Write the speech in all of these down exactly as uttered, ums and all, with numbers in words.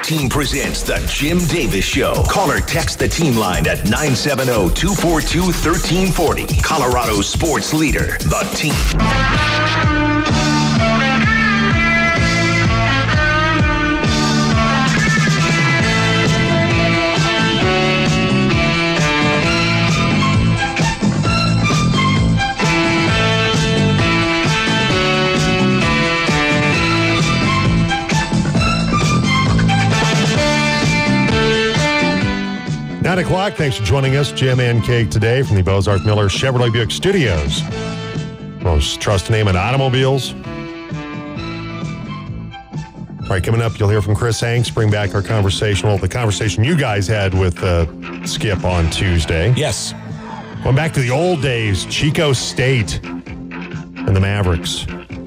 Team presents the Jim Davis Show. Call or text the team line at nine seven zero, two four two, one three four zero. Colorado's sports leader, the Team. nine o'clock. Thanks for joining us, Jim and Kate, today from the Bozarth Miller Chevrolet Buick Studios. Most trusted name in automobiles. All right, coming up, you'll hear from Chris Hanks. Bring back our conversation, well, the conversation you guys had with uh, Skip on Tuesday. Yes. Going back to the old days, Chico State and the Mavericks.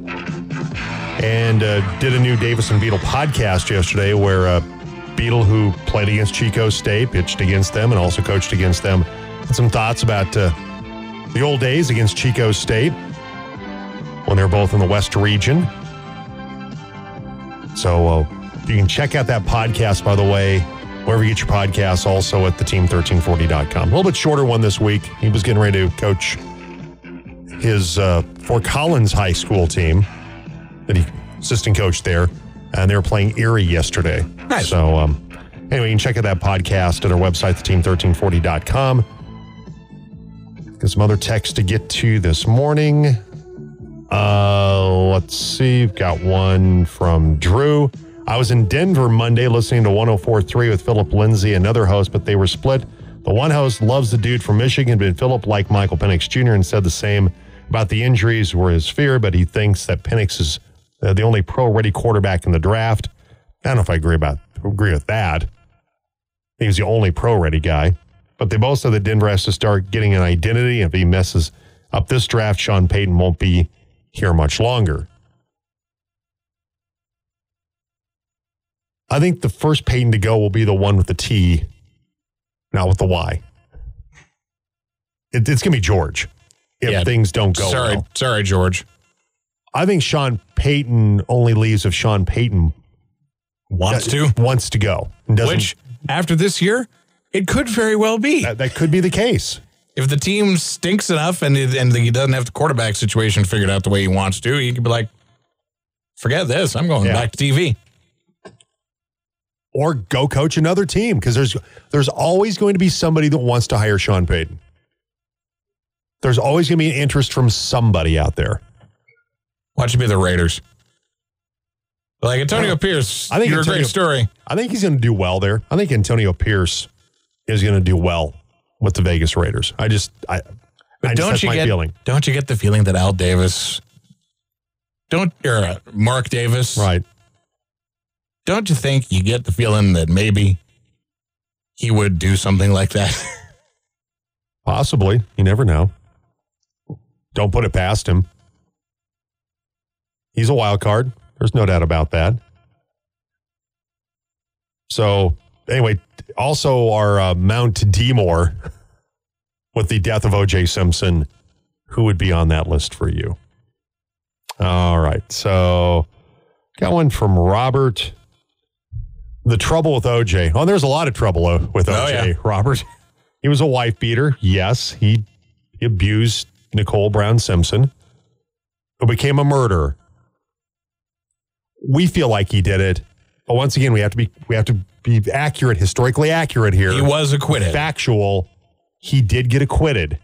And uh, did a new Davis and Beetle podcast yesterday where uh, Beetle, who played against Chico State, pitched against them and also coached against them, had some thoughts about uh, the old days against Chico State when they were both in the West region. So uh, you can check out that podcast, by the way, wherever you get your podcasts, also at the team thirteen forty dot com. A little bit shorter one this week. He was getting ready to coach his uh, Fort Collins High School team that he assistant coached there. And they were playing Erie yesterday. Nice. So, um, anyway, you can check out that podcast at our website, the team thirteen forty dot com. Got some other text to get to this morning. Uh, let's see. We've got one from Drew. I was in Denver Monday listening to one oh four point three with Philip Lindsay, another host, but they were split. The one host loves the dude from Michigan, but Philip liked Michael Penix Junior and said the same about the injuries were his fear, but he thinks that Penix is Uh, the only pro-ready quarterback in the draft. I don't know if I agree about agree with that. He was the only pro-ready guy. But they both said that Denver has to start getting an identity. If he messes up this draft, Sean Payton won't be here much longer. I think the first Payton to go will be the one with the T, not with the Y. It, it's going to be George if yeah, things don't go sorry, well. Sorry, George. I think Sean Payton only leaves if Sean Payton Wants to? Wants to go. And doesn't, Which, after this year, it could very well be. That, that could be the case. If the team stinks enough and, it, and he doesn't have the quarterback situation figured out the way he wants to, he could be like, forget this. I'm going yeah. back to T V. Or go coach another team, because there's there's always going to be somebody that wants to hire Sean Payton. There's always going to be an interest from somebody out there. Watch it be the Raiders. Like Antonio Pierce, I think you're Antonio, a great story. I think he's going to do well there. I think Antonio Pierce is going to do well with the Vegas Raiders. I just, I, but I don't just, that's you my get, feeling. Don't you get the feeling that Al Davis, don't, or uh, Mark Davis, right? Don't you think you get the feeling that maybe he would do something like that? Possibly. You never know. Don't put it past him. He's a wild card. There's no doubt about that. So, anyway, also our uh, Mount Demore with the death of O J Simpson. Who would be on that list for you? All right. So, got one from Robert. The trouble with O J. Oh, there's a lot of trouble with O J, oh, yeah. Robert. He was a wife beater. Yes, he, he abused Nicole Brown Simpson, who became a murderer. We feel like he did it, but once again, we have to be we have to be accurate, historically accurate here. He was acquitted. Factual. He did get acquitted.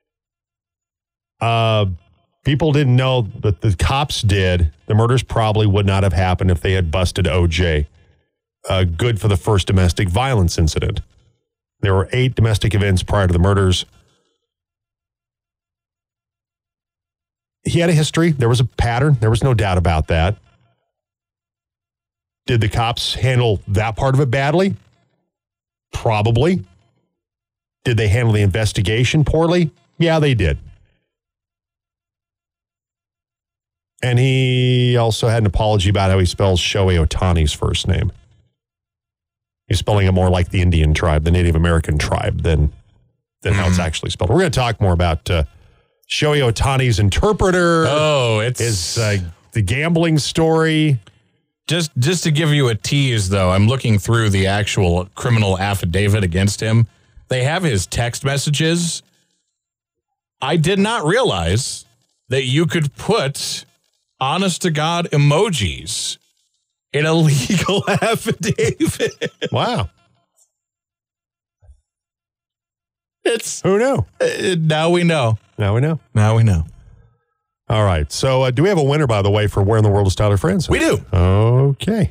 Uh, people didn't know, but the cops did. The murders probably would not have happened if they had busted O J. Uh, good for the first domestic violence incident. There were eight domestic events prior to the murders. He had a history. There was a pattern. There was no doubt about that. Did the cops handle that part of it badly? Probably. Did they handle the investigation poorly? Yeah, they did. And he also had an apology about how he spells Shohei Ohtani's first name. He's spelling it more like the Indian tribe, the Native American tribe, than, than how it's actually spelled. We're going to talk more about uh, Shohei Ohtani's interpreter. Oh, it's his, uh, the gambling story. Just just to give you a tease, though, I'm looking through the actual criminal affidavit against him. They have his text messages. I did not realize that you could put honest-to-God emojis in a legal affidavit. Wow. It's Who knew? uh, now we know. Now we know. Now we know. All right. So uh, do we have a winner, by the way, for Where in the World is Tyler Franson? We do. Okay.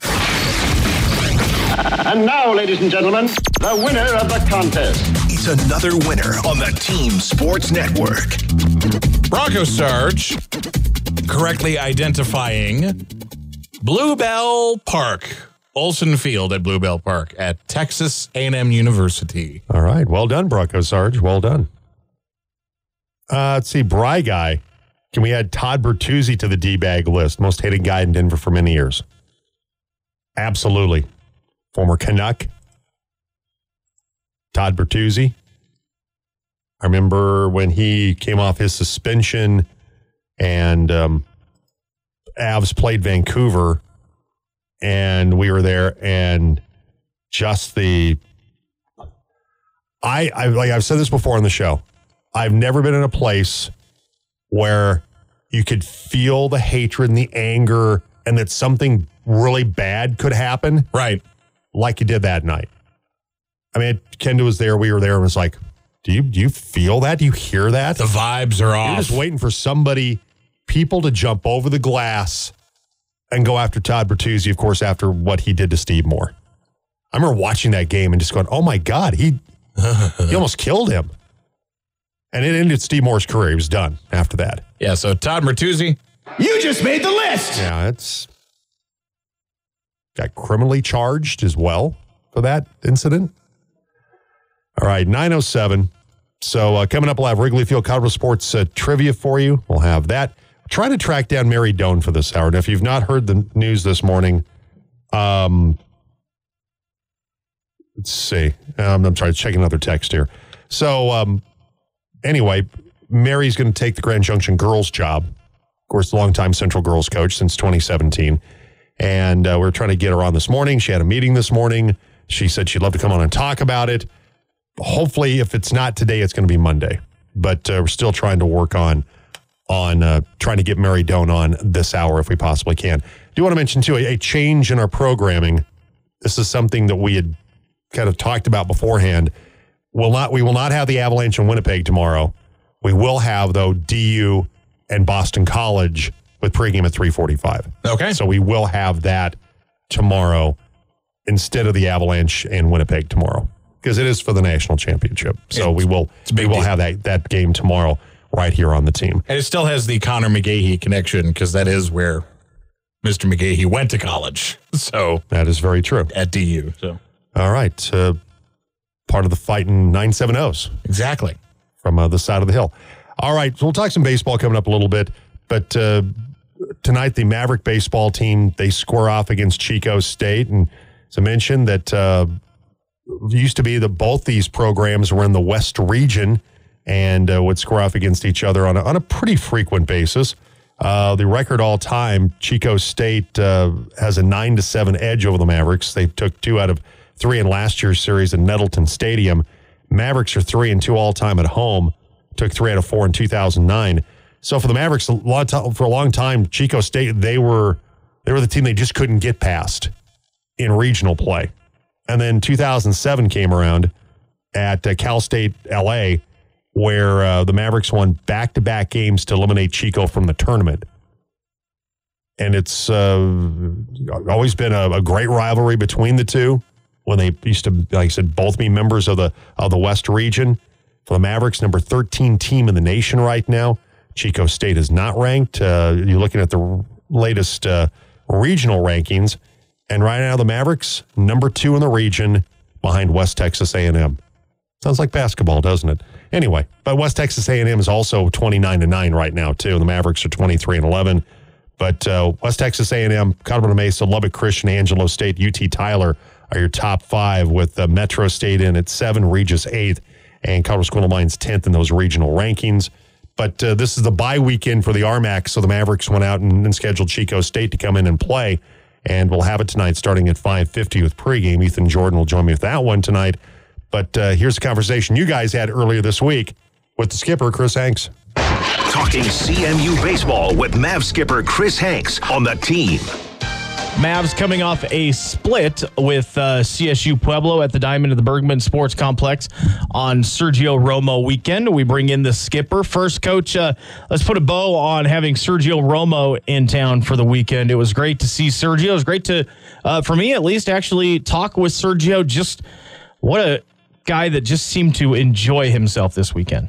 And now, ladies and gentlemen, the winner of the contest. It's another winner on the Team Sports Network. Bronco Sarge correctly identifying Bluebell Park, Olson Field at Bluebell Park at Texas A and M University. All right. Well done, Bronco Sarge. Well done. Uh, let's see. Bry Guy. Can we add Todd Bertuzzi to the D-bag list? Most hated guy in Denver for many years. Absolutely. Former Canuck. Todd Bertuzzi. I remember when he came off his suspension and um, Avs played Vancouver, and we were there, and just the I, I like I've said this before on the show. I've never been in a place where you could feel the hatred and the anger and that something really bad could happen. Right. Like you did that night. I mean, Kenda was there. We were there and was like, do you, do you feel that? Do you hear that? The vibes are off. You're just waiting for somebody, people to jump over the glass and go after Todd Bertuzzi, of course, after what he did to Steve Moore. I remember watching that game and just going, oh my God, he, he almost killed him. And it ended Steve Moore's career. He was done after that. Yeah, so Todd Bertuzzi. You just made the list. Yeah, it's got criminally charged as well for that incident. All right, nine oh seven. So uh, coming up, we'll have Wrigley Field Colorado Sports uh, trivia for you. We'll have that. Trying to track down Mary Doan for this hour. Now, if you've not heard the news this morning, um, let's see. Um, I'm sorry, checking another text here. So um, anyway, Mary's going to take the Grand Junction girls job. Of course, longtime Central girls coach since twenty seventeen. And uh, we we're trying to get her on this morning. She had a meeting this morning. She said she'd love to come on and talk about it. Hopefully, if it's not today, it's going to be Monday. But uh, we're still trying to work on on uh, trying to get Mary Doan on this hour if we possibly can. Do want to mention, too, a, a change in our programming. This is something that we had kind of talked about beforehand. We'll not, we will not have the Avalanche in Winnipeg tomorrow. We will have, though, D U and Boston College with pregame at three forty-five. Okay. So we will have that tomorrow instead of the Avalanche in Winnipeg tomorrow, because it is for the national championship. So It's- we will we will deal. have that, that game tomorrow right here on the team. And it still has the Connor McGahey connection because that is where Mister McGahey went to college. So That is very true. at D U. So All right. Uh, part of the fighting nine seven ohs exactly. from uh, the side of the hill. All right. So we'll talk some baseball coming up a little bit. But uh, tonight, the Maverick baseball team, they square off against Chico State. And as I mentioned, that uh, used to be that both these programs were in the West region and uh, would square off against each other on a, on a pretty frequent basis. Uh, the record all time, Chico State uh, has a nine to seven edge over the Mavericks. They took two out of three in last year's series in Nettleton Stadium. Mavericks are three and two all time at home. Took three out of four in two thousand nine. So for the Mavericks, a lot of time, for a long time, Chico State, they were they were the team they just couldn't get past in regional play. And then two thousand seven came around at uh, Cal State L A, where uh, the Mavericks won back-to-back games to eliminate Chico from the tournament. And it's uh, always been a, a great rivalry between the two when they used to, like I said, both be members of the of the West region. For the Mavericks, number thirteen team in the nation right now. Chico State is not ranked. Uh, you're looking at the latest uh, regional rankings. And right now, the Mavericks, number two in the region behind West Texas A and M. Sounds like basketball, doesn't it? Anyway, but West Texas A and M is also twenty-nine to nine right now, too. The Mavericks are twenty-three and eleven. But uh, West Texas A and M, Colorado Mesa, Lubbock Christian, Angelo State, U T Tyler are your top five, with uh, Metro State in at seven, Regis eighth, and Colorado School of Mines tenth in those regional rankings. But uh, this is the bye weekend for the R M A C, so the Mavericks went out and, and scheduled Chico State to come in and play. And we'll have it tonight starting at five fifty with pregame. Ethan Jordan will join me with that one tonight. But uh, here's a conversation you guys had earlier this week with the skipper, Chris Hanks. Talking C M U baseball with Mav skipper Chris Hanks on the team. Mavs coming off a split with uh, C S U Pueblo at the Diamond of the Bergman Sports Complex on Sergio Romo weekend. We bring in the skipper. First, Coach, uh, let's put a bow on having Sergio Romo in town for the weekend. It was great to see Sergio. It was great to, uh, for me at least, actually talk with Sergio. Just what a guy that just seemed to enjoy himself this weekend.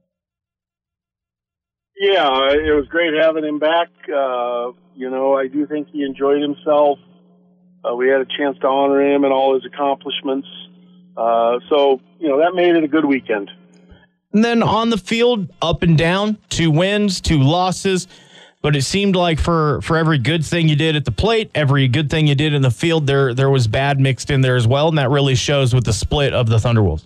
Yeah, it was great having him back. Uh, you know, I do think he enjoyed himself. Uh, we had a chance to honor him and all his accomplishments. Uh, so, you know, that made it a good weekend. And then on the field, up and down, two wins, two losses. But it seemed like for, for every good thing you did at the plate, every good thing you did in the field, there there was bad mixed in there as well. And that really shows with the split of the Thunderwolves.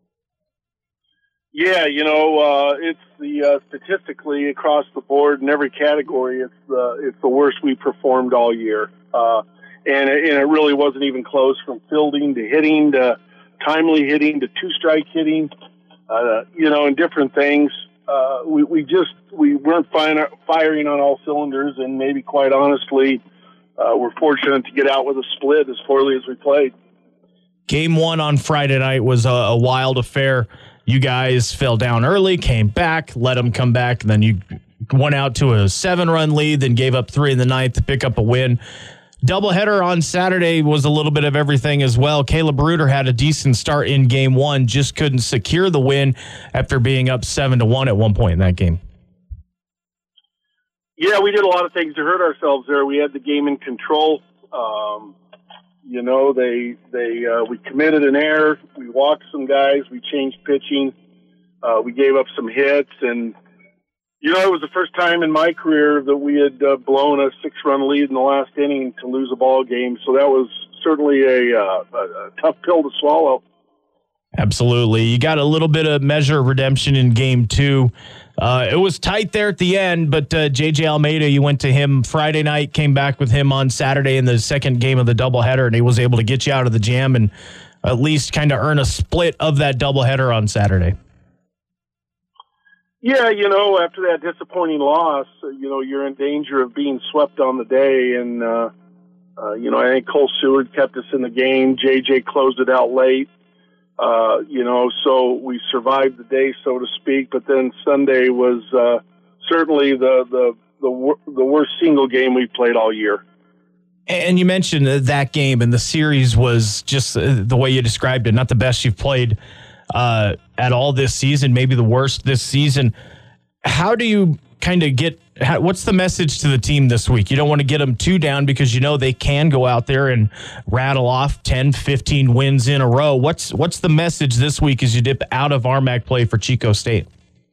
Yeah, you know, uh, it's the uh, statistically across the board in every category, it's the it's the worst we performed all year, uh, and it, and it really wasn't even close. From fielding to hitting to timely hitting to two strike hitting, uh, you know, and different things. Uh, we we just we weren't fi- firing on all cylinders, and maybe quite honestly, uh, we're fortunate to get out with a split as poorly as we played. Game one on Friday night was a, a wild affair. You guys fell down early, came back, let them come back, and then you went out to a seven-run lead, then gave up three in the ninth to pick up a win. Doubleheader on Saturday was a little bit of everything as well. Caleb Reuter had a decent start in game one, just couldn't secure the win after being up seven to one at one point in that game. Yeah, we did a lot of things to hurt ourselves there. We had the game in control. Um, You know, they they uh, we committed an error. We walked some guys. We changed pitching. Uh, we gave up some hits, and you know, it was the first time in my career that we had uh, blown a six-run lead in the last inning to lose a ball game. So that was certainly a, uh, a, a tough pill to swallow. Absolutely, you got a little bit of measure of redemption in game two. Uh, it was tight there at the end, but uh, J J Almeida, you went to him Friday night, came back with him on Saturday in the second game of the doubleheader, and he was able to get you out of the jam and at least kind of earn a split of that doubleheader on Saturday. Yeah, you know, after that disappointing loss, you know, you're in danger of being swept on the day, and, uh, uh, you know, I think Cole Seward kept us in the game. J J closed it out late. Uh, you know, so we survived the day, so to speak. But then Sunday was uh, certainly the the the, wor- the worst single game we've played all year. And you mentioned that game, and the series was just the way you described it, not the best you've played uh, at all this season, maybe the worst this season. How do you kind of get how, what's the message to the team this week? You don't want to get them too down because you know they can go out there and rattle off ten, fifteen wins in a row. What's what's the message this week as you dip out of R M A C play for Chico State?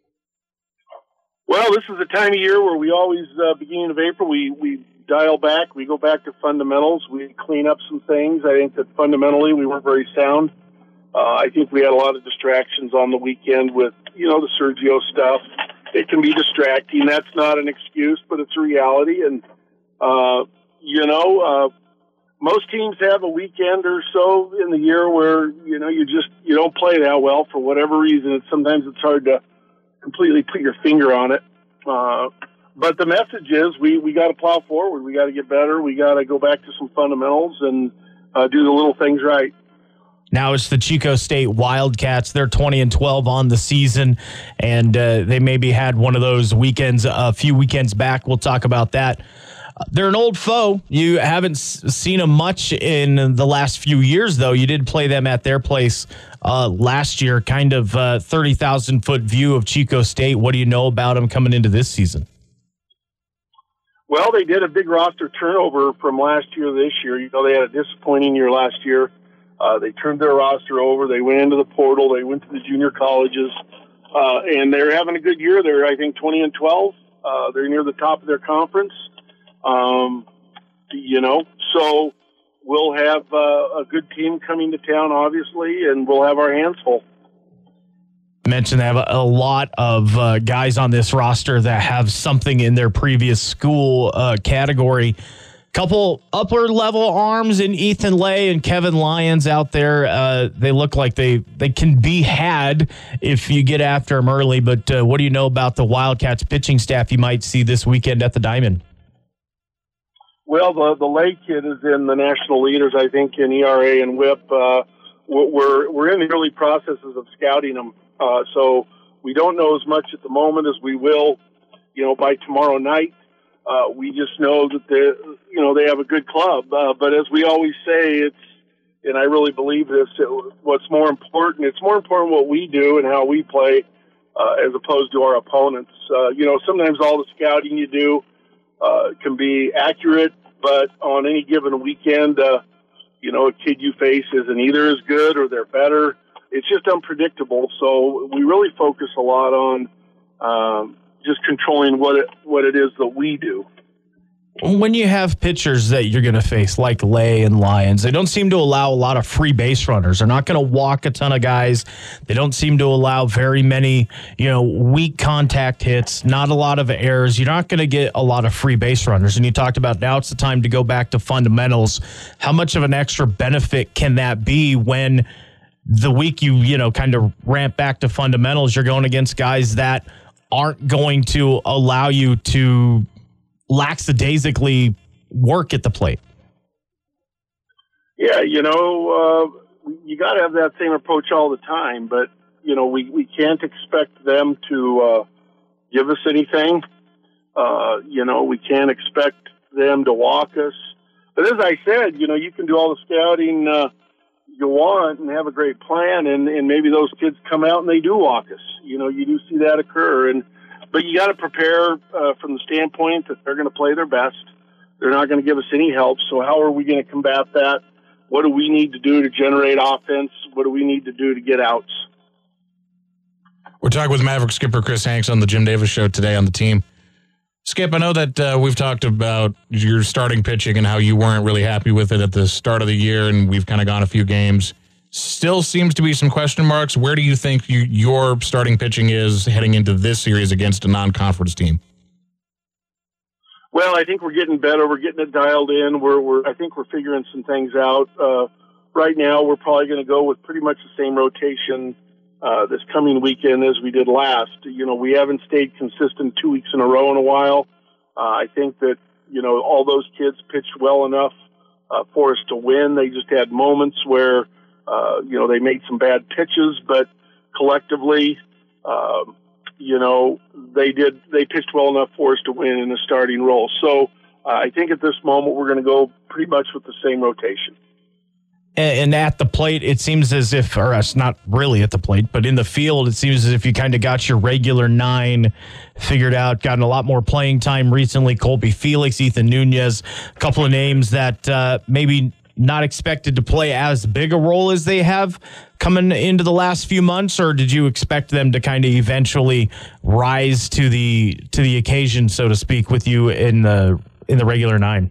Well, this is a time of year where we always, uh, beginning of April, we, we dial back. We go back to fundamentals. We clean up some things. I think that fundamentally we weren't very sound. Uh, I think we had a lot of distractions on the weekend with, you know, the Sergio stuff. It can be distracting. That's not an excuse, but it's a reality. And, uh, you know, uh, most teams have a weekend or so in the year where, you know, you just, you don't play that well for whatever reason. It's, sometimes it's hard to completely put your finger on it. Uh, but the message is we, we got to plow forward. We got to get better. We got to go back to some fundamentals and uh, do the little things right. Now it's the Chico State Wildcats. They're twenty and twelve on the season, and uh, they maybe had one of those weekends a few weekends back. We'll talk about that. Uh, they're an old foe. You haven't s- seen them much in the last few years, though. You did play them at their place uh, last year, kind of uh, thirty thousand foot view of Chico State. What do you know about them coming into this season? Well, they did a big roster turnover from last year to this year. You know, they had a disappointing year last year. Uh, they turned their roster over. They went into the portal. They went to the junior colleges, uh, and they're having a good year. They're, I think, twenty and twelve. Uh, they're near the top of their conference. Um, you know, so we'll have uh, a good team coming to town, obviously, and we'll have our hands full. Mentioned they have a, a lot of uh, guys on this roster that have something in their previous school uh, category. Couple upper level arms in Ethan Lay and Kevin Lyons out there. Uh, they look like they, they can be had if you get after them early. But uh, what do you know about the Wildcats pitching staff you might see this weekend at the Diamond? Well, the the Lay kid is in the national leaders, I think, in E R A and WHIP. Uh, we're we're in the early processes of scouting them, uh, so we don't know as much at the moment as we will, you know, by tomorrow night. Uh, we just know that they, you know, they have a good club. Uh, but as we always say, it's, and I really believe this, it, what's more important, it's more important what we do and how we play uh, as opposed to our opponents. Uh, you know, sometimes all the scouting you do uh, can be accurate, but on any given weekend, uh, you know, a kid you face isn't either as good or they're better. It's just unpredictable. So we really focus a lot on um, just controlling what it what it is that we do. When you have pitchers that you're going to face like Lay and Lyons, they don't seem to allow a lot of free base runners. They're not going to walk a ton of guys. They don't seem to allow very many, you know, weak contact hits, not a lot of errors. You're not going to get a lot of free base runners. And you talked about now it's the time to go back to fundamentals. How much of an extra benefit can that be when the week you, you know, kind of ramp back to fundamentals, you're going against guys that aren't going to allow you to lackadaisically work at the plate? Yeah, you know, uh, you got to have that same approach all the time, but, you know, we, we can't expect them to uh, give us anything. Uh, you know, we can't expect them to walk us. But as I said, you know, you can do all the scouting uh, you want and have a great plan, and, and maybe those kids come out and they do walk us. You know, you do see that occur. And But you got to prepare uh, from the standpoint that they're going to play their best. They're not going to give us any help. So how are we going to combat that? What do we need to do to generate offense? What do we need to do to get outs? We're talking with Maverick skipper Chris Hanks on the Jim Davis Show today on the team. Skip, I know that uh, we've talked about your starting pitching and how you weren't really happy with it at the start of the year, and we've kind of gone a few games. Still seems to be some question marks. Where do you think you, your starting pitching is heading into this series against a non-conference team? Well, I think we're getting better. We're getting it dialed in. We're, we're I think we're figuring some things out. Uh, right now, we're probably going to go with pretty much the same rotation uh, this coming weekend as we did last. You know, we haven't stayed consistent two weeks in a row in a while. Uh, I think that, you know, all those kids pitched well enough uh, for us to win. They just had moments where, Uh, you know, they made some bad pitches, but collectively, uh, you know, they did, they pitched well enough for us to win in the starting role. So uh, I think at this moment, we're going to go pretty much with the same rotation. And at the plate, it seems as if, or it's not really at the plate, but in the field, it seems as if you kind of got your regular nine figured out, gotten a lot more playing time recently. Colby Felix, Ethan Nunez, a couple of names that uh, maybe not expected to play as big a role as they have coming into the last few months, or did you expect them to kind of eventually rise to the to the occasion, so to speak, with you in the in the regular nine?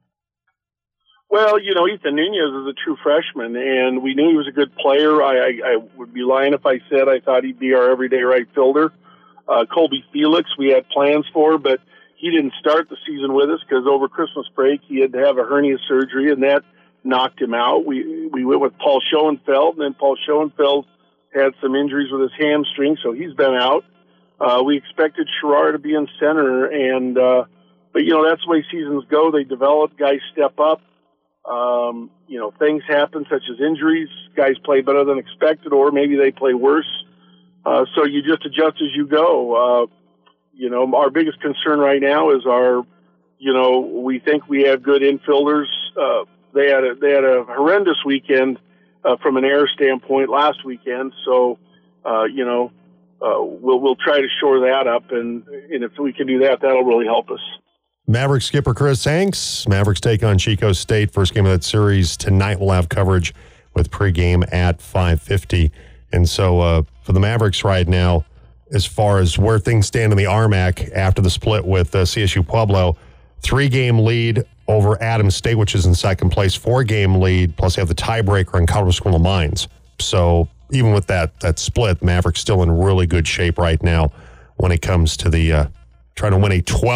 Well, you know, Ethan Nunez is a true freshman, and we knew he was a good player. I, I, I would be lying if I said I thought he'd be our everyday right fielder. Uh, Colby Felix, we had plans for, but he didn't start the season with us because over Christmas break he had to have a hernia surgery, and that knocked him out. We we went with Paul Schoenfeld, and then Paul Schoenfeld had some injuries with his hamstring, so he's been out. Uh, we expected Sherrar to be in center, and uh, but, you know, that's the way seasons go. They develop, guys step up. Um, you know, things happen such as injuries. Guys play better than expected, or maybe they play worse. Uh, so you just adjust as you go. Uh, you know, our biggest concern right now is our, you know, we think we have good infielders. Uh, they had a, they had a horrendous weekend uh, from an error standpoint last weekend. So, uh, you know, uh, we'll, we'll try to shore that up. And, and if we can do that, that'll really help us. Maverick skipper Chris Hanks. Mavericks take on Chico State. First game of that series tonight. We'll have coverage with pregame at five fifty. And so uh, for the Mavericks right now, as far as where things stand in the R M A C after the split with uh, C S U Pueblo, three-game lead over Adams State, which is in second place, four-game lead, plus they have the tiebreaker in Colorado School of Mines. So even with that that split, Mavericks still in really good shape right now when it comes to the uh, trying to win a twelfth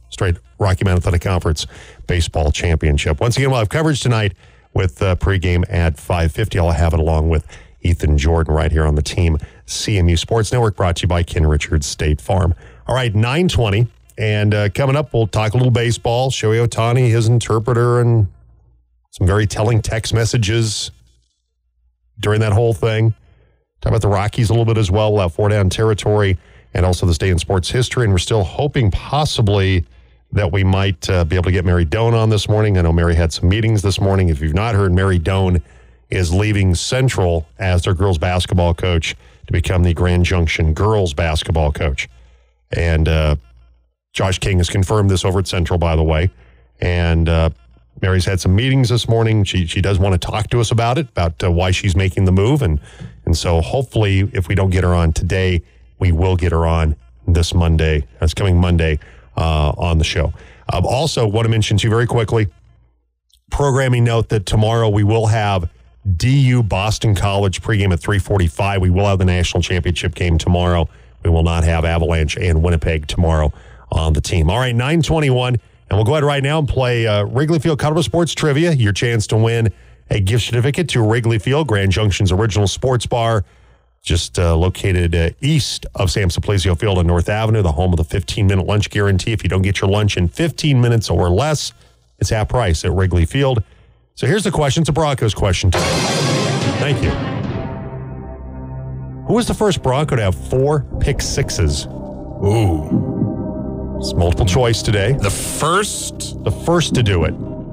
straight Rocky Mountain Athletic Conference baseball championship. Once again, we'll have coverage tonight with uh, pregame at five fifty. I'll have it along with Ethan Jordan right here on the Team C M U Sports Network, brought to you by Ken Richards State Farm. All right, nine twenty, and uh, coming up, we'll talk a little baseball. Shohei Ohtani, his interpreter, and some very telling text messages during that whole thing. Talk about the Rockies a little bit as well. We'll have four down territory and also this day in sports history. And we're still hoping possibly that we might uh, be able to get Mary Doan on this morning. I know Mary had some meetings this morning. If you've not heard, Mary Doan is leaving Central as their girls basketball coach to become the Grand Junction girls basketball coach. And uh, Josh King has confirmed this over at Central, by the way. And uh, Mary's had some meetings this morning. She she does want to talk to us about it, about uh, why she's making the move. And, and so hopefully if we don't get her on today, we will get her on this Monday. That's coming Monday uh, on the show. Um, also, want to mention to you very quickly, programming note that tomorrow we will have D U Boston College pregame at three forty-five. We will have the national championship game tomorrow. We will not have Avalanche and Winnipeg tomorrow on the team. All right, nine twenty-one, and we'll go ahead right now and play uh, Wrigley Field Colorado Sports Trivia. Your chance to win a gift certificate to Wrigley Field, Grand Junction's original sports bar, just uh, located uh, east of Sam Simplicio Field on North Avenue, the home of the fifteen-minute lunch guarantee. If you don't get your lunch in fifteen minutes or less, it's half price at Wrigley Field. So here's the question. It's a Broncos question. Thank you. Who was the first Bronco to have four pick sixes? Ooh. It's multiple choice today. The first? The first to do it.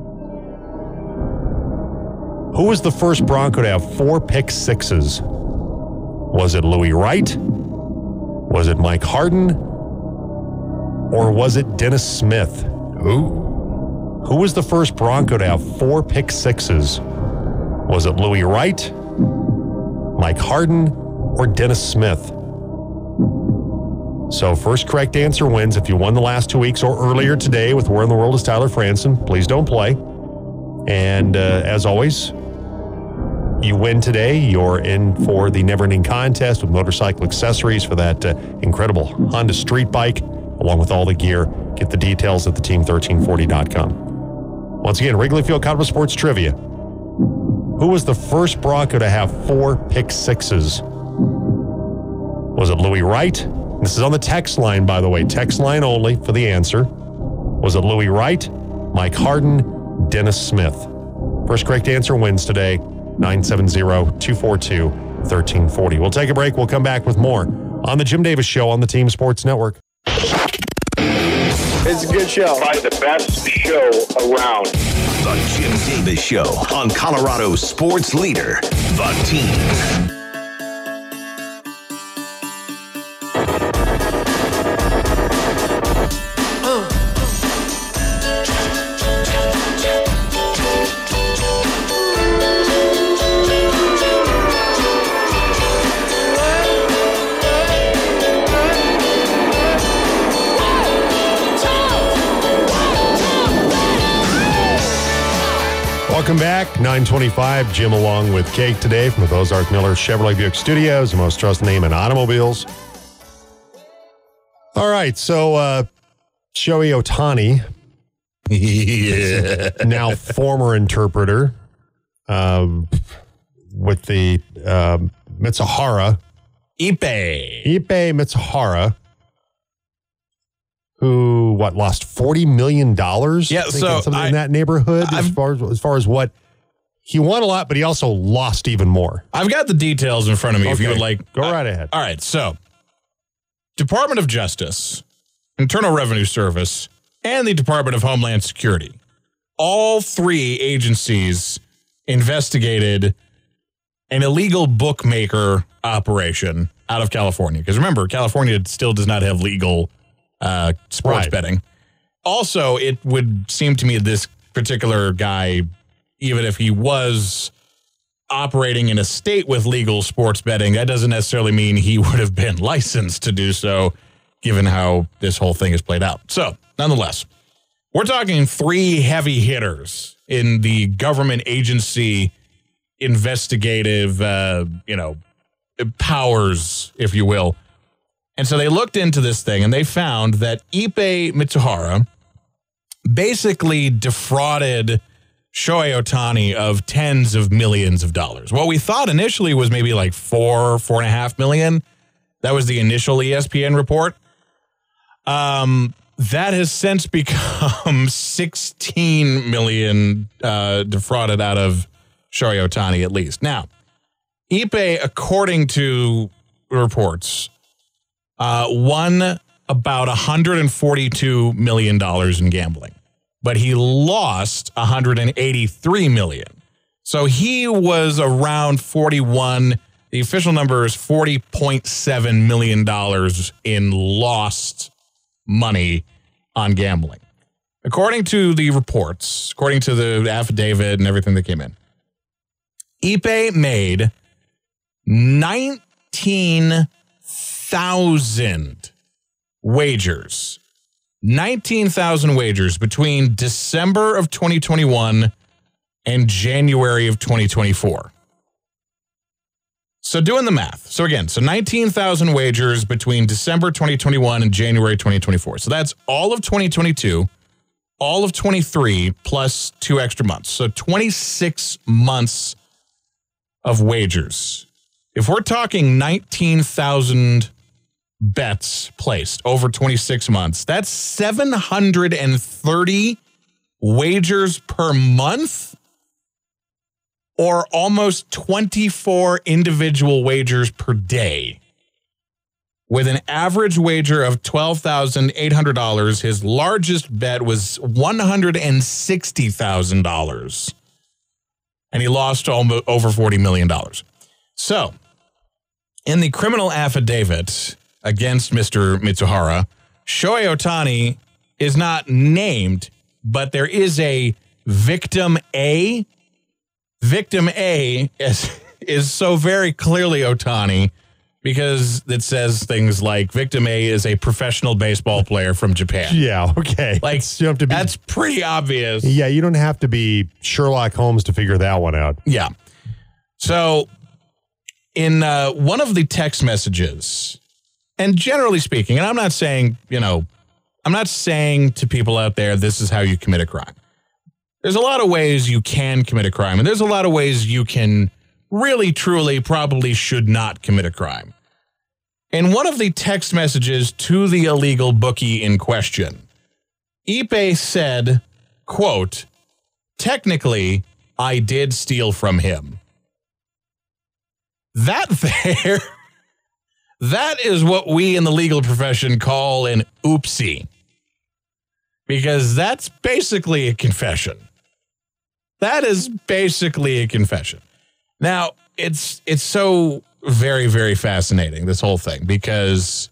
Who was the first Bronco to have four pick sixes? Was it Louis Wright? Was it Mike Harden? Or was it Dennis Smith? Ooh. Who was the first Bronco to have four pick sixes? Was it Louis Wright, Mike Harden, or Dennis Smith? So first correct answer wins. If you won the last two weeks or earlier today with Where in the World is Tyler Franson, please don't play. And uh, as always, you win today, you're in for the never-ending contest with motorcycle accessories for that uh, incredible Honda Street Bike, along with all the gear. Get the details at the team thirteen forty dot com. Once again, Wrigley Field Colorado Sports Trivia. Who was the first Bronco to have four pick sixes? Was it Louis Wright? This is on the text line, by the way. Text line only for the answer. Was it Louis Wright, Mike Harden, Dennis Smith? First correct answer wins today. nine seven zero, two four two, one three four zero. We'll take a break. We'll come back with more on the Jim Davis Show on the Team Sports Network. It's a good show. Probably the best show around. The Jim Davis Show on Colorado's sports leader, The Team. Welcome back. nine twenty-five. Jim along with Kate today from the Ozark Miller Chevrolet Buick Studios, the most trusted name in automobiles. All right. So, uh, Shohei Ohtani, Yeah. now former interpreter um, with the um, Mitsuhara, Ippei. Ippei Mitsuhara, who what lost forty million dollars? Yeah, so something I- in that neighborhood as I've- far as as far as what he won a lot, but he also lost even more. I've got the details in front of me if you Okay, would like. go right ahead. All right. So, Department of Justice, Internal Revenue Service, and the Department of Homeland Security, all three agencies investigated an illegal bookmaker operation out of California. Because remember, California still does not have legal uh, sports Right. betting. Also, it would seem to me this particular guy, even if he was operating in a state with legal sports betting, that doesn't necessarily mean he would have been licensed to do so, given how this whole thing is played out. So, nonetheless, we're talking three heavy hitters in the government agency investigative, uh, you know, powers, if you will. And so they looked into this thing and they found that Ippei Mitsuhara basically defrauded Shohei Ohtani of tens of millions of dollars. What we thought initially was maybe like four, four and a half million. That was the initial E S P N report. Um, that has since become sixteen million uh, defrauded out of Shohei Ohtani, at least. Now, Ippei, according to reports, uh, won about one hundred forty-two million dollars in gambling, but he lost one hundred eighty-three million dollars. So he was around forty-one. The official number is forty point seven million dollars in lost money on gambling. According to the reports, according to the affidavit and everything that came in, Ippei made nineteen thousand wagers. nineteen thousand wagers between December of twenty twenty-one and January of twenty twenty-four. So doing the math. So again, so nineteen thousand wagers between December twenty twenty-one and January twenty twenty-four. So that's all of twenty twenty-two, all of twenty-three, plus two extra months. So twenty-six months of wagers. If we're talking nineteen thousand bets placed over twenty-six months, that's seven hundred thirty wagers per month, or almost twenty-four individual wagers per day. With an average wager of twelve thousand eight hundred dollars, his largest bet was one hundred sixty thousand dollars. And he lost almost over forty million dollars. So, in the criminal affidavit against Mister Mitsuhara, Shohei Ohtani is not named, but there is a victim A. Victim A is, is so very clearly Ohtani because it says things like victim A is a professional baseball player from Japan. Yeah, okay. Like, you have to be, that's pretty obvious. Yeah, you don't have to be Sherlock Holmes to figure that one out. Yeah. So, in uh, one of the text messages, and generally speaking, and I'm not saying, you know, I'm not saying to people out there, this is how you commit a crime. There's a lot of ways you can commit a crime, and there's a lot of ways you can really, truly, probably should not commit a crime. In one of the text messages to the illegal bookie in question, Ippei said, quote, technically, I did steal from him. That there, that is what we in the legal profession call an oopsie. Because that's basically a confession. That is basically a confession. Now, it's it's so very, very fascinating, this whole thing, because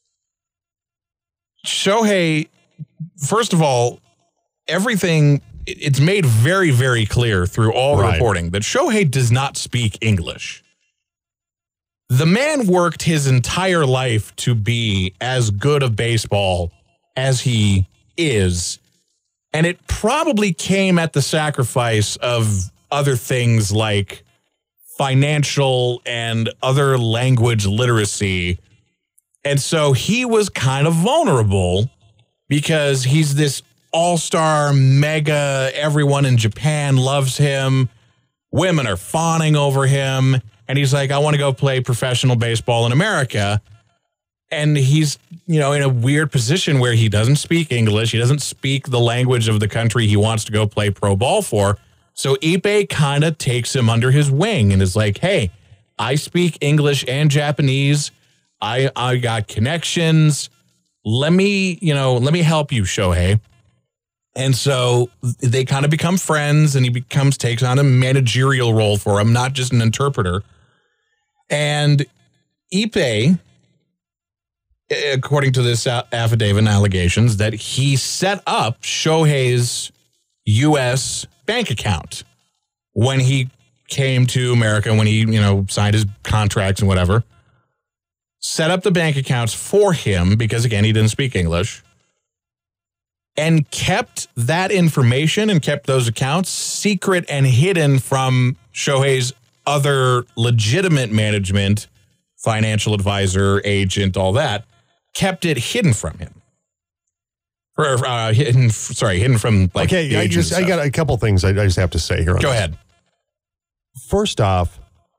Shohei, first of all, everything, it's made very, very clear through all the Right. reporting that Shohei does not speak English. The man worked his entire life to be as good a baseball as he is, and it probably came at the sacrifice of other things like financial and other language literacy. And so he was kind of vulnerable because he's this all-star mega, everyone in Japan loves him, women are fawning over him, and he's like, I want to go play professional baseball in America. And he's, you know, in a weird position where he doesn't speak English. He doesn't speak the language of the country he wants to go play pro ball for. So Ippei kind of takes him under his wing and is like, hey, I speak English and Japanese. I I got connections. Let me, you know, let me help you, Shohei. And so they kind of become friends, and he becomes, takes on a managerial role for him, not just an interpreter. And Ippei, according to this affidavit and allegations, that he set up Shohei's U S bank account when he came to America, when he, you know, signed his contracts and whatever. Set up the bank accounts for him because, again, he didn't speak English. And kept that information and kept those accounts secret and hidden from Shohei's other legitimate management, financial advisor, agent, all that. Kept it hidden from him. Or, uh, hidden, sorry, hidden from like okay, the I agent just I stuff. got a couple things I, I just have to say here. On Go this. ahead. First off,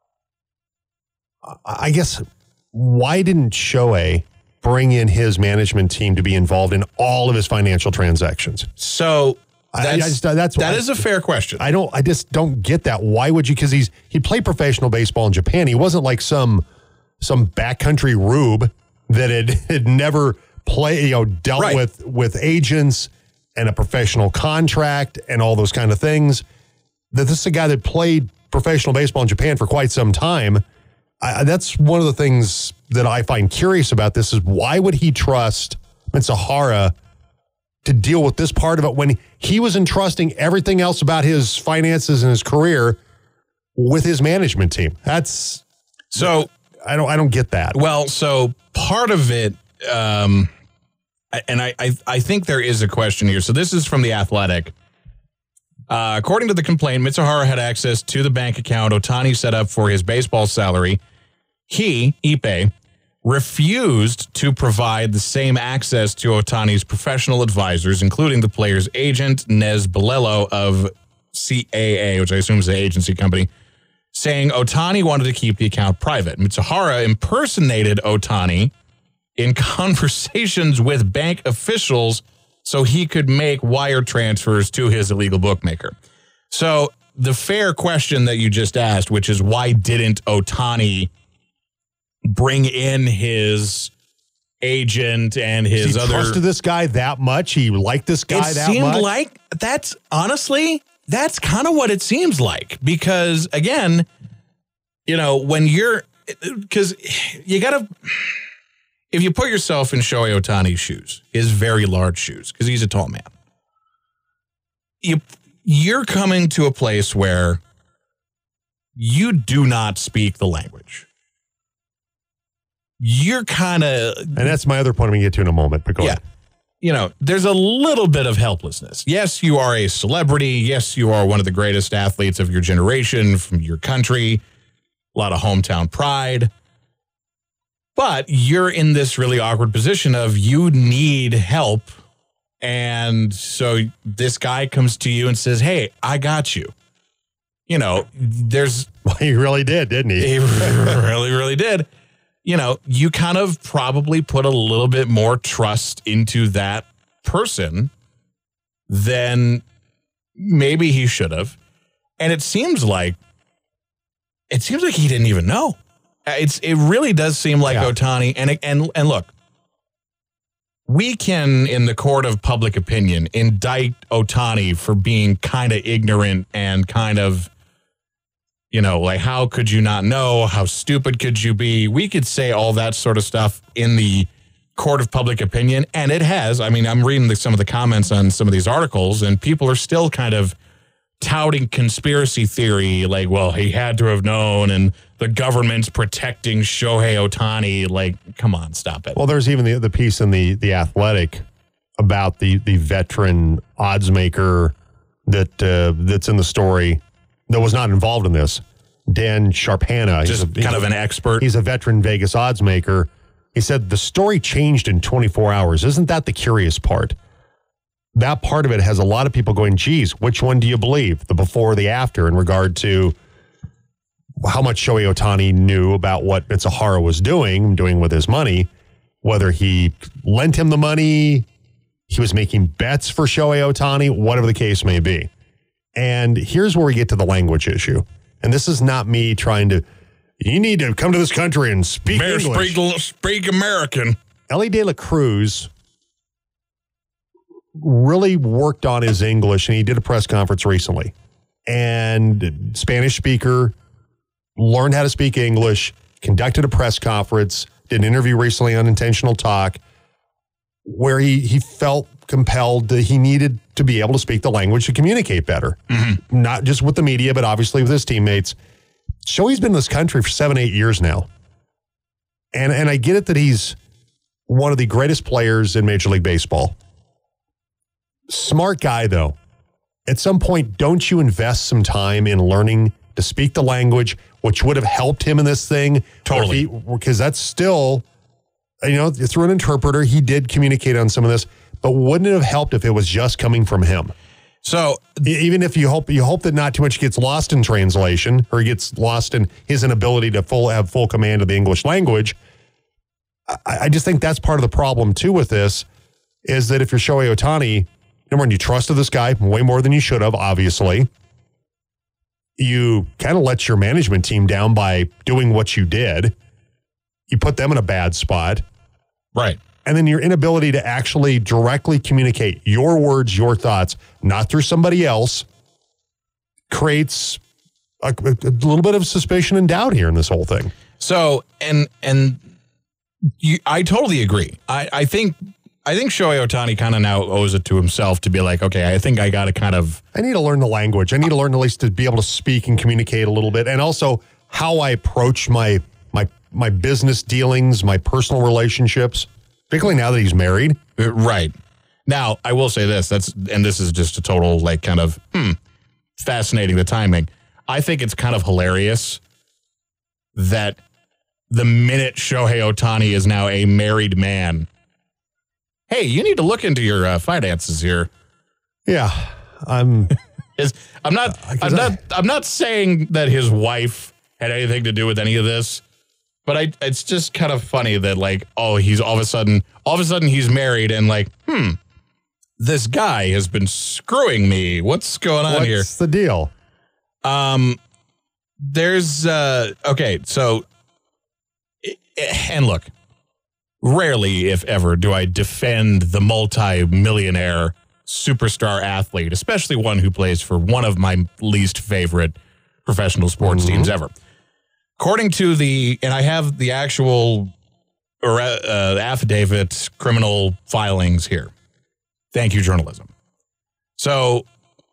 I guess why didn't Shohei bring in his management team to be involved in all of his financial transactions? So that's, I, I just, that's that I, is a fair question. I don't. I just don't get that. Why would you? Because he's he played professional baseball in Japan. He wasn't like some some backcountry rube that had, had never played. You know, dealt Right. with with agents and a professional contract and all those kind of things. That this is a guy that played professional baseball in Japan for quite some time. I, that's one of the things that I find curious about this is why would he trust Mitsuhara to deal with this part of it when he was entrusting everything else about his finances and his career with his management team? That's so I don't I don't get that. well, so part of it, um, and I, I I think there is a question here. So this is from The Athletic. Uh, according to the complaint, Mitsuhara had access to the bank account Ohtani set up for his baseball salary. He, Ippei, refused to provide the same access to Ohtani's professional advisors, including the player's agent, Nez Balelo of C A A, which I assume is the agency company, saying Ohtani wanted to keep the account private. Mitsuhara impersonated Ohtani in conversations with bank officials so he could make wire transfers to his illegal bookmaker. So the fair question that you just asked, which is why didn't Ohtani bring in his agent and his he other... trusted this guy that much? He liked this guy it that seemed much? like that's honestly, that's kind of what it seems like. Because again, you know, when you're... Because you got to... If you put yourself in Shohei Ohtani's shoes, his very large shoes, because he's a tall man, you, you're coming to a place where you do not speak the language. You're kind of... And that's my other point I'm going to get to in a moment, but go Yeah. ahead. You know, there's a little bit of helplessness. Yes, you are a celebrity. Yes, you are one of the greatest athletes of your generation from your country. A lot of hometown pride. But you're in this really awkward position of you need help. And so this guy comes to you and says, hey, I got you. You know, there's... Well, he really did, didn't he? He really, really did. You know, you kind of probably put a little bit more trust into that person than maybe he should have. And it seems like, it seems like he didn't even know. It's it really does seem like Yeah. Ohtani, and and and look, we can in the court of public opinion indict Ohtani for being kind of ignorant and kind of, you know, like how could you not know? How stupid could you be? We could say all that sort of stuff in the court of public opinion, and it has. I mean, I'm reading the, some of the comments on some of these articles, and people are still kind of touting conspiracy theory, like, well, he had to have known, and the government's protecting Shohei Ohtani. Like, come on, stop it. Well, there's even the the piece in the the Athletic about the the veteran odds maker that uh, that's in the story that was not involved in this. Dan Sharpana, Just he's a, he's kind a- of an expert. He's a veteran Vegas odds maker. He said the story changed in twenty-four hours. Isn't that the curious part? That part of it has a lot of people going, geez, which one do you believe? The before or the after in regard to how much Shohei Ohtani knew about what Mitsuhara was doing, doing with his money, whether he lent him the money, he was making bets for Shohei Ohtani, whatever the case may be. And here's where we get to the language issue. And this is not me trying to, you need to come to this country and speak Bear English. speak, speak American. Ellie De La Cruz really worked on his English, and he did a press conference recently. And Spanish speaker, learned how to speak English, conducted a press conference, did an interview recently on Intentional Talk, where he, he felt compelled that he needed to be able to speak the language to communicate better. Mm-hmm. Not just with the media, but obviously with his teammates. Shohei's been in this country for seven, eight years now. And, and I get it that he's one of the greatest players in Major League Baseball. Smart guy, though. At some point, don't you invest some time in learning to speak the language, which would have helped him in this thing? Totally. Because that's still, you know, through an interpreter, he did communicate on some of this. but wouldn't it have helped if it was just coming from him? So E- Even if you hope you hope that not too much gets lost in translation or gets lost in his inability to full have full command of the English language, I, I just think that's part of the problem too with this is that if you're Shohei Ohtani, number one, you trusted this guy way more than you should have, obviously. You kind of let your management team down by doing what you did. You put them in a bad spot. right. And then your inability to actually directly communicate your words, your thoughts, not through somebody else, creates a, a, a little bit of suspicion and doubt here in this whole thing. So and and you, I totally agree. I, I think I think Shohei Ohtani kind of now owes it to himself to be like, okay, I think I got to kind of. I need to learn the language. I need to learn at least to be able to speak and communicate a little bit, and also how I approach my my my business dealings, my personal relationships, particularly now that he's married. Right. Now, I will say this, that's and this is just a total like kind of hmm, fascinating the timing. I think it's kind of hilarious that the minute Shohei Ohtani is now a married man, hey, you need to look into your uh, finances here. Yeah, I'm. Is I'm not Uh, 'cause I'm not I- I'm not saying that his wife had anything to do with any of this, but I it's just kind of funny that like, oh, he's all of a sudden all of a sudden he's married and like, hmm, this guy has been screwing me. What's going on What's here? the deal? Um there's uh okay, so and look, rarely if ever do I defend the multi-millionaire superstar athlete, especially one who plays for one of my least favorite professional sports Mm-hmm. teams ever. According to the, and I have the actual or, uh, affidavit criminal filings here. Thank you, journalism. So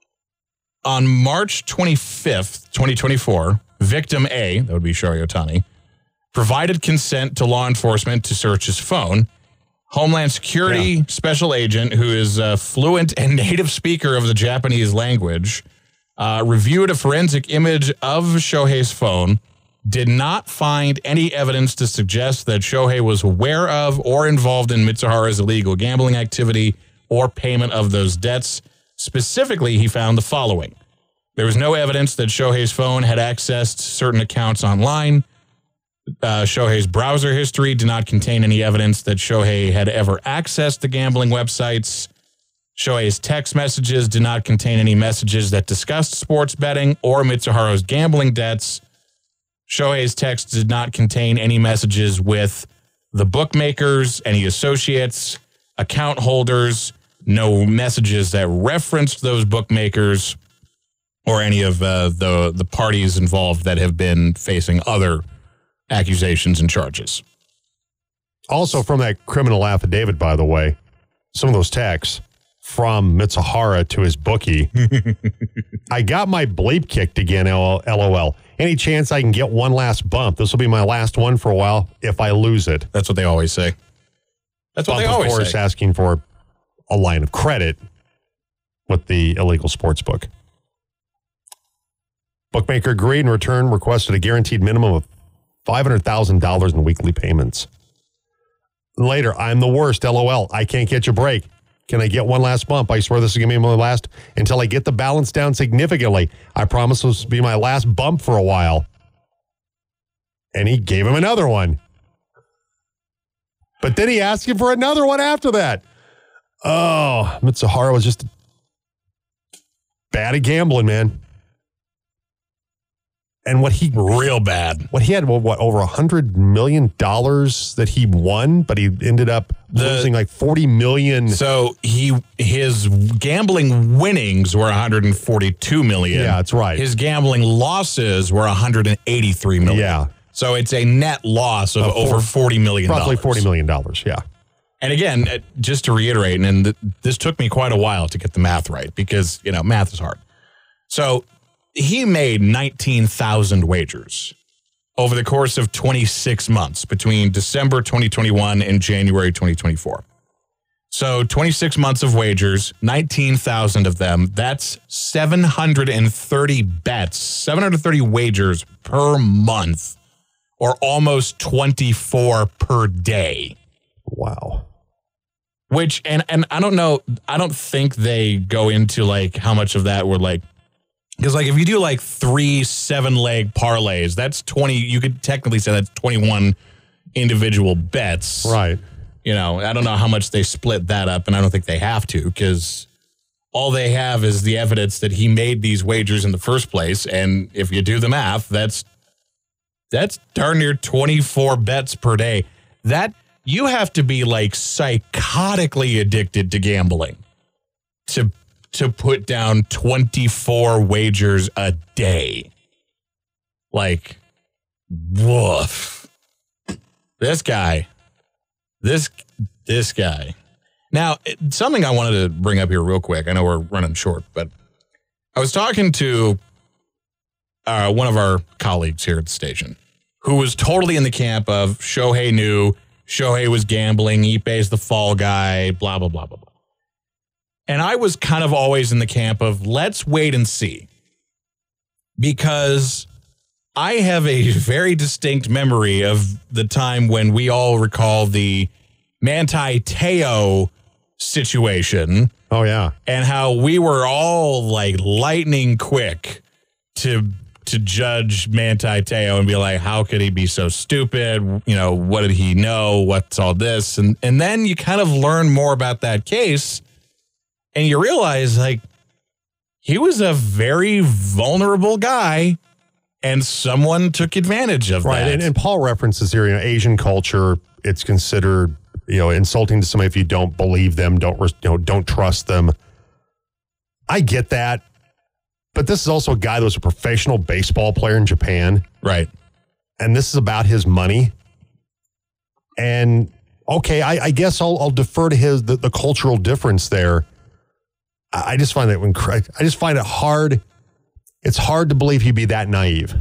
on March twenty-fifth, twenty twenty-four, victim A, that would be Shohei Ohtani, provided consent to law enforcement to search his phone. Homeland Security Yeah. special agent, who is a fluent and native speaker of the Japanese language, uh, reviewed a forensic image of Shohei's phone, did not find any evidence to suggest that Shohei was aware of or involved in Mitsuhara's illegal gambling activity or payment of those debts. Specifically, he found the following. There was no evidence that Shohei's phone had accessed certain accounts online. Uh, Shohei's browser history did not contain any evidence that Shohei had ever accessed the gambling websites. Shohei's text messages did not contain any messages that discussed sports betting or Mitsuharu's gambling debts. Shohei's text did not contain any messages with the bookmakers, any associates, account holders, no messages that referenced those bookmakers or any of uh, the, the parties involved that have been facing other accusations and charges. Also, from that criminal affidavit, by the way, some of those texts from Mitsuhara to his bookie. I got my bleep kicked again, LOL. Any chance I can get one last bump? This will be my last one for a while if I lose it. That's what they always say. That's what Bump, they of always course, say. asking for a line of credit with the illegal sports book. Bookmaker agreed in return, requested a guaranteed minimum of five hundred thousand dollars in weekly payments. Later, I'm the worst, LOL. I can't catch a break. Can I get one last bump? I swear this is going to be my last until I get the balance down significantly. I promise this will be my last bump for a while. And he gave him another one. But then he asked him for another one after that. Oh, Mitsuhara was just bad at gambling, man. And what he Real bad. what he had, what, what over a hundred million dollars that he won, but he ended up The- losing like forty million. So he his gambling winnings were one hundred forty-two million. Yeah, that's right. His gambling losses were one hundred eighty-three million. Yeah. So it's a net loss of Of four- over forty million dollars. roughly forty million dollars. Yeah. And again, uh, just to reiterate, and th- this took me quite a while to get the math right because, you know, math is hard. So he made nineteen thousand wagers over the course of twenty-six months between December twenty twenty-one and January twenty twenty-four. So twenty-six months of wagers, nineteen thousand of them. That's seven hundred thirty bets, seven hundred thirty wagers per month, or almost twenty-four per day. Wow. Which, and and I don't know, I don't think they go into like how much of that were like, because like if you do like three seven leg parlays, that's twenty, you could technically say that's twenty-one individual bets. Right. You know, I don't know how much they split that up, and I don't think they have to, because all they have is the evidence that he made these wagers in the first place. And if you do the math, that's that's darn near twenty-four bets per day. That you have to be like psychotically addicted to gambling to to put down twenty-four wagers a day. Like, woof. This guy. This this guy. Now, something I wanted to bring up here real quick. I know we're running short, but I was talking to uh, one of our colleagues here at the station who was totally in the camp of Shohei knew, Shohei was gambling, Ippei's the fall guy, blah, blah, blah, blah, blah. And I was kind of always in the camp of let's wait and see, because I have a very distinct memory of the time when we all recall the Manti Te'o situation. Oh, yeah. And how we were all like lightning quick to to judge Manti Te'o and be like, how could he be so stupid? You know, what did he know? What's all this? And and then you kind of learn more about that case and you realize like he was a very vulnerable guy and someone took advantage of right. that. And, and Paul references here, you know, Asian culture, it's considered, you know, insulting to somebody if you don't believe them, don't, you know, don't trust them. I get that. But this is also a guy that was a professional baseball player in Japan. Right. And this is about his money. And okay, I, I guess I'll, I'll defer to his, the, the cultural difference there. I, I just find that when I just find it hard. It's hard to believe he'd be that naive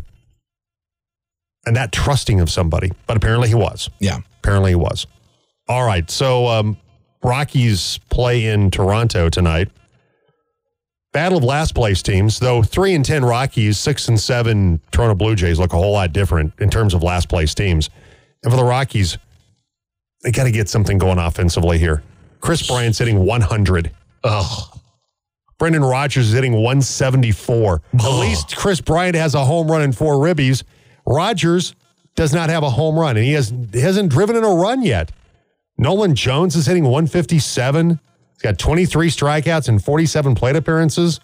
and that trusting of somebody, but apparently he was. Yeah. Apparently he was. All right. So um, Rockies play in Toronto tonight. Battle of last place teams, though three and ten Rockies, six and seven Toronto Blue Jays look a whole lot different in terms of last place teams. And for the Rockies, they got to get something going offensively here. Chris Bryant's hitting one hundred. Ugh. Brendan Rodgers is hitting one seventy-four. At least Chris Bryant has a home run and four ribbies. Rodgers does not have a home run, and he, has, he hasn't driven in a run yet. Nolan Jones is hitting one fifty-seven. He's got twenty-three strikeouts and forty-seven plate appearances.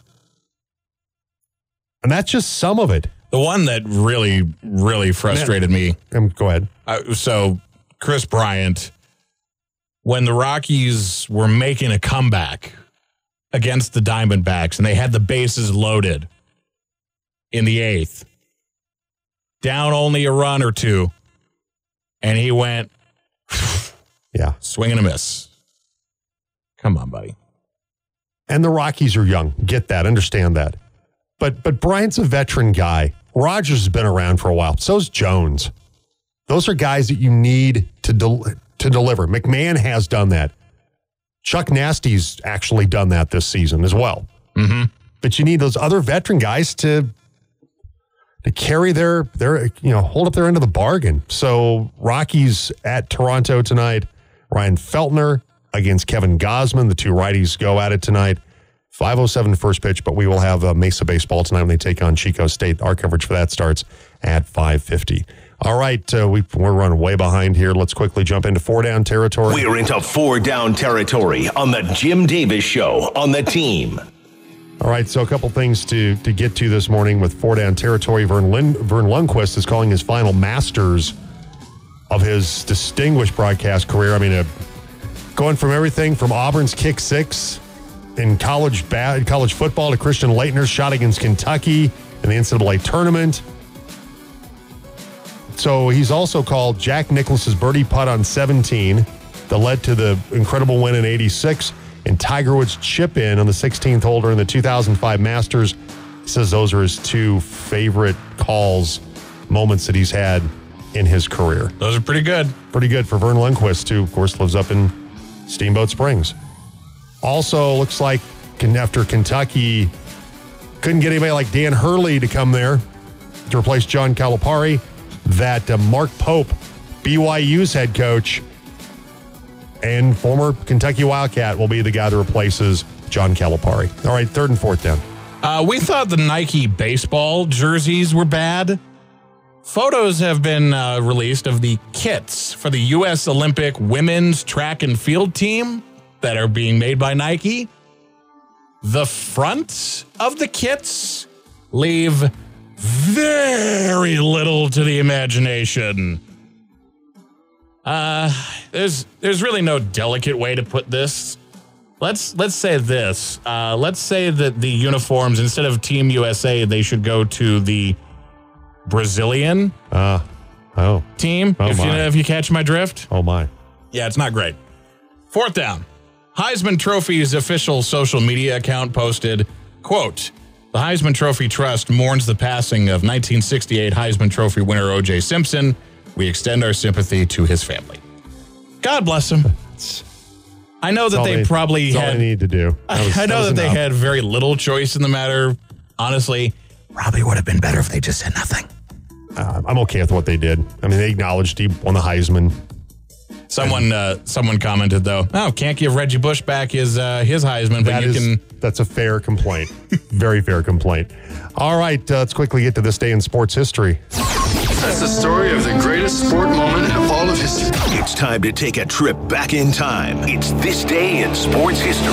And that's just some of it. The one that really, really frustrated me. Um, go ahead. Uh, so Chris Bryant, when the Rockies were making a comeback against the Diamondbacks and they had the bases loaded in the eighth, down only a run or two, and he went, yeah, swing and a miss. Come on, buddy. And the Rockies are young. Get that. Understand that. But but Bryant's a veteran guy. Rodgers has been around for a while. So's Jones. Those are guys that you need to del- to deliver. McMahon has done that. Chuck Nasty's actually done that this season as well. Mm-hmm. But you need those other veteran guys to to carry their their you know hold up their end of the bargain. So Rockies at Toronto tonight. Ryan Feltner against Kevin Gausman. The two righties go at it tonight. five oh seven first pitch, but we will have uh, Mesa Baseball tonight when they take on Chico State. Our coverage for that starts at five fifty. All right, uh, we, we're running way behind here. Let's quickly jump into four down territory. We're into four down territory on the Jim Davis Show on the team. All right, so a couple things to to get to this morning with four down territory. Vern, Lin, Vern Lundquist is calling his final Masters of his distinguished broadcast career. I mean, a going from everything from Auburn's kick six in college ba- college football to Christian Laettner's shot against Kentucky in the N C double A tournament. So he's also called Jack Nicklaus's birdie putt on seventeen that led to the incredible win in eighty-six and Tiger Woods chip in on the sixteenth hole during the two thousand five Masters. He says those are his two favorite calls, moments that he's had in his career. Those are pretty good. Pretty good for Vern Lundquist, who, of course, lives up in Steamboat Springs. Also, looks like after Kentucky couldn't get anybody like Dan Hurley to come there to replace John Calipari, that uh, Mark Pope, B Y U's head coach, and former Kentucky Wildcat will be the guy that replaces John Calipari. All right, third and fourth down. Uh, we thought the Nike baseball jerseys were bad. Photos have been uh, released of the kits for the U S Olympic women's track and field team that are being made by Nike. The front of the kits leave very little to the imagination. Uh, there's there's really no delicate way to put this. Let's let's say this. Uh, let's say that the uniforms, instead of Team U S A, they should go to the Brazilian Uh, oh, team. Oh, if you my. if you catch my drift. oh my. Yeah, it's not great. Fourth down. Heisman Trophy's official social media account posted, quote, "The Heisman Trophy Trust mourns the passing of nineteen sixty-eight Heisman Trophy winner O J Simpson. We extend our sympathy to his family." God bless him. I know that all they, they- probably That's all had. I need to do. That was- I know was that they enough. had very little choice in the matter. Honestly, probably would have been better if they just said nothing. Uh, I'm okay with what they did. I mean, they acknowledged he won the Heisman. Someone, uh, someone commented though, "Oh, can't give Reggie Bush back his uh, his Heisman, but That you is, can." that's a fair complaint. Very fair complaint. All right, uh, let's quickly get to this day in sports history. That's the story of the greatest sport moment in all of history. It's time to take a trip back in time. It's This Day in Sports History.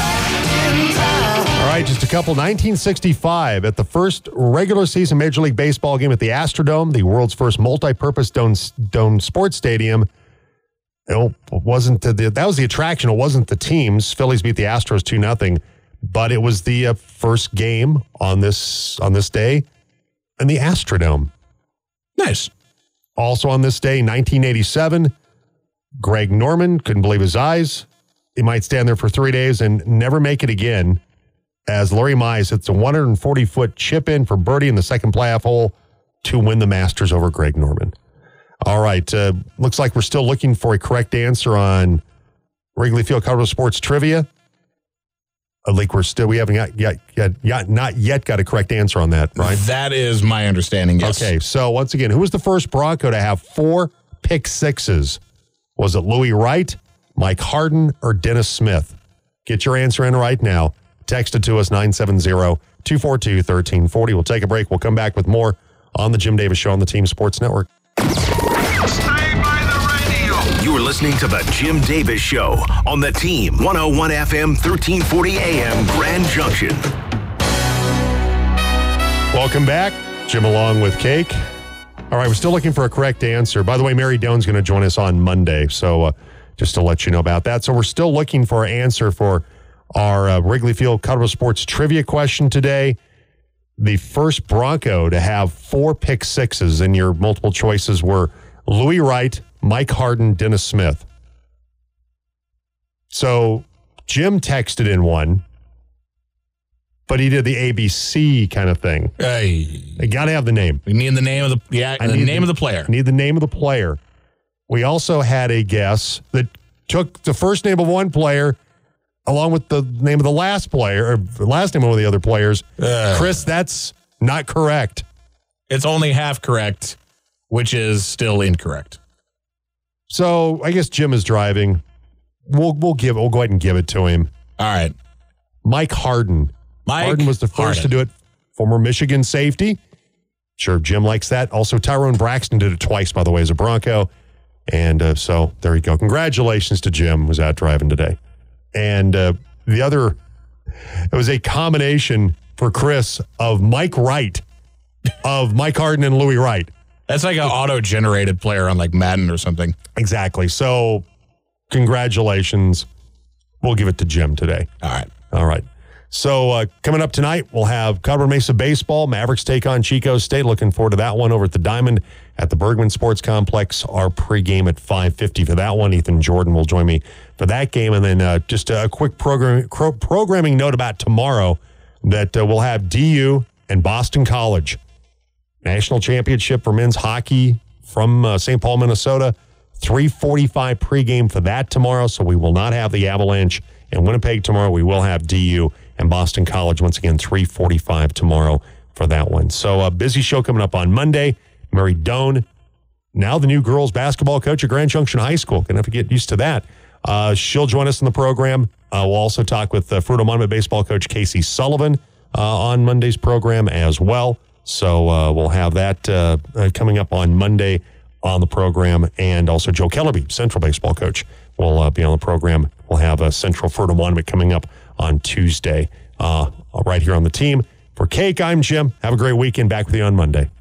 All right, just a couple. nineteen sixty-five, at the first regular season Major League Baseball game at the Astrodome, the world's first multi-purpose dome, dome sports stadium. It wasn't the, that was the attraction. It wasn't the teams. Phillies beat the Astros two nothing, but it was the uh, first game on this on this day in the Astrodome. Nice. Also on this day, nineteen eighty-seven, Greg Norman couldn't believe his eyes. He might stand there for three days and never make it again, as Larry Mize hits a one hundred forty foot chip in for birdie in the second playoff hole to win the Masters over Greg Norman. All right, uh, looks like we're still looking for a correct answer on Wrigley Field Colorado Sports Trivia. I think we're still, we haven't got, yet, yet, yet, not yet got a correct answer on that, right? That is my understanding, yes. Okay, so once again, who was the first Bronco to have four pick sixes? Was it Louis Wright, Mike Harden, or Dennis Smith? Get your answer in right now. Text it to us, nine seven zero, two four two, one three four zero. We'll take a break. We'll come back with more on the Jim Davis Show on the Team Sports Network. Stay by the radio. You're listening to the Jim Davis Show on the Team one oh one F M, thirteen forty A M, Grand Junction. Welcome back. Jim along with Cake. All right, we're still looking for a correct answer. By the way, Mary Doan's going to join us on Monday, so uh, just to let you know about that. So we're still looking for an answer for our uh, Wrigley Field Colorado Sports trivia question today. The first Bronco to have four pick sixes, and your multiple choices were Louis Wright, Mike Harden, Dennis Smith. So Jim texted in one, but he did the A B C kind of thing. Hey, They got to have the name. we need the name of the yeah, I the need name the- of the player. Need the name of the player. We also had a guess that took the first name of one player along with the name of the last player, or the last name of one of the other players. Ugh. Chris, that's not correct. It's only half correct, which is still incorrect. So I guess Jim is driving. We'll we'll give we'll go ahead and give it to him. All right. Mike Harden. Mike Harden was the first Harden. to do it. Former Michigan safety. Sure, Jim likes that. Also, Tyrone Braxton did it twice, by the way, as a Bronco. And uh, so there you go. Congratulations to Jim, who was out driving today. And uh, the other, it was a combination for Chris of Mike Wright, of Mike Harden and Louis Wright. That's like an auto-generated player on like Madden or something. Exactly. So congratulations. We'll give it to Jim today. All right. All right. So uh, coming up tonight, we'll have Colorado Mesa baseball. Mavericks take on Chico State. Looking forward to that one over at the Diamond at the Bergman Sports Complex. Our pregame at five fifty for that one. Ethan Jordan will join me for that game. And then uh, just a quick program, cro- programming note about tomorrow that uh, we'll have D U and Boston College. National championship for men's hockey from uh, Saint Paul, Minnesota. three forty-five pregame for that tomorrow. So we will not have the Avalanche in Winnipeg tomorrow. We will have D U and Boston College once again, three forty-five tomorrow for that one. So a busy show coming up on Monday. Mary Doan, now the new girls basketball coach at Grand Junction High School. Gonna have to get used to that. Uh, she'll join us in the program. Uh, we'll also talk with uh, Fruita Monument baseball coach Casey Sullivan uh, on Monday's program as well. So uh, we'll have that uh, uh, coming up on Monday on the program. And also Joe Kellerby, Central baseball coach, will uh, be on the program. We'll have a Central Fruita Monument coming up on Tuesday uh, right here on the team. For Cake, I'm Jim. Have a great weekend. Back with you on Monday.